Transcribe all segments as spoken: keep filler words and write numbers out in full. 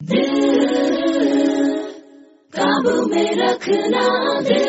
काबू में रखना दिल।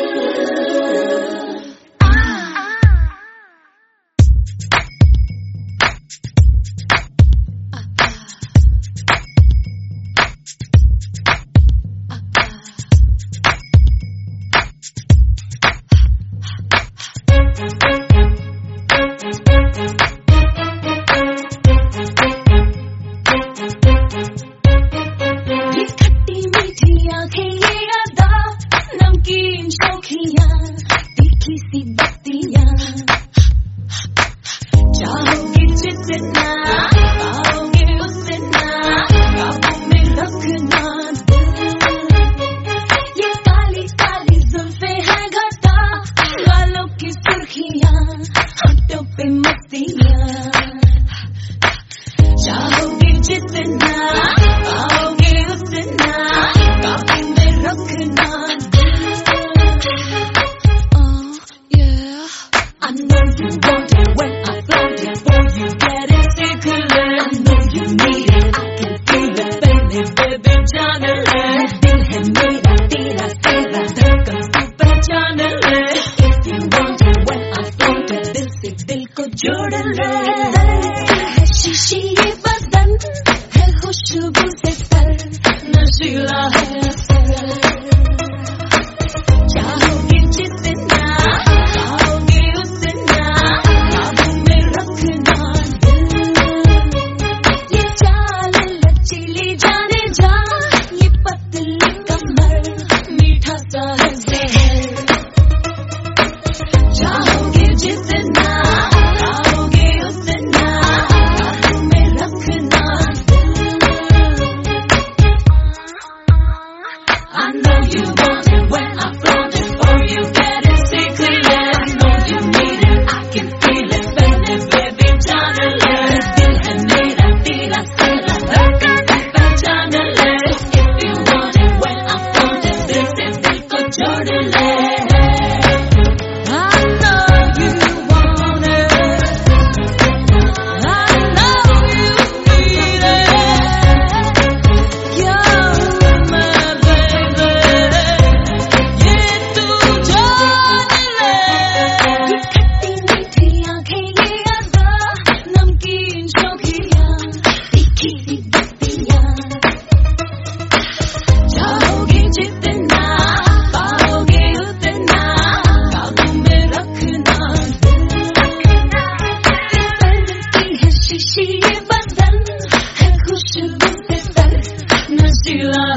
नमकीन शौखियाँ तीखी सी बत्तियाँ चाहोगे जितना पाओगे उतना काबू में रखना दिल। ये काली काली जुल्फे है घटा गालों की सुर्खियाँ होठों पे मस्तियाँ चाहोगे जितना पाओगे उतना काबू में रखना। I know you want it when I flaunt it for you, get it secretly. I know you need it, I can feel it, baby, baby, जाने ले। दिल है मेरा तेरा तेरा धड़कन तू पहचान ले। If you want it when I flaunt it, दिल से दिल को जोड़ ले। है शीशी ये बदन है खुशबू से तर नशीला है असर। चाहोगे जितना I know you want it when I flaunt it for you, get it secretly. I know you need it, I can feel it, baby, baby, जाने ले। दिल है मेरा तेरा तेरा धड़कन तू पहचान ले। If you want it when I flaunt it, दिल से दिल को जोड़ ले। I know you want it, I know you need it, you're my baby। चाहोगे जितना पाओगे उतना काबू में रखना दिल। है शीशी ये बदन है खुशबू से तर नशीला